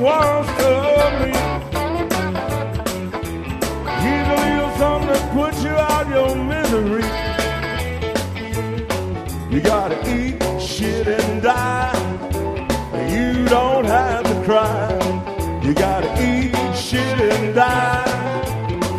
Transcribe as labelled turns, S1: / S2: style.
S1: wants to me. He's a little something that puts you out your misery. You gotta eat, shit, and die.